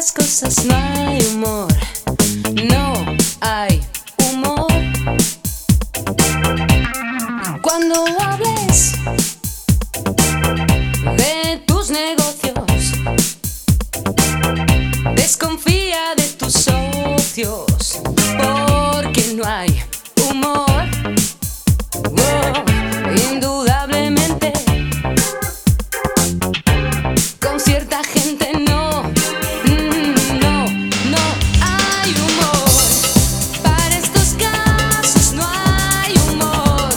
las cosas no hay humor, no hay humor. Cuando hables de tus negocios, desconfía de tus socios, porque no hay humor. Indudablemente, con cierta gente no hay humor. Para estos casos no hay humor.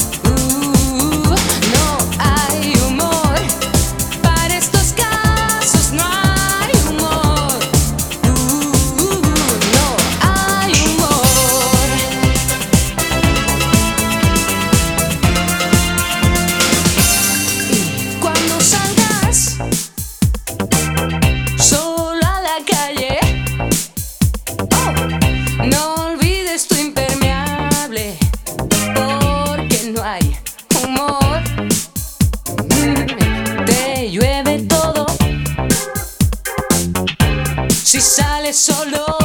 No hay humor. Para estos casos no hay humor. No hay humor. Y cuando salgas solo a la calle, no olvides tu impermeable, porque no hay humor. Te llueve todo si sales solo.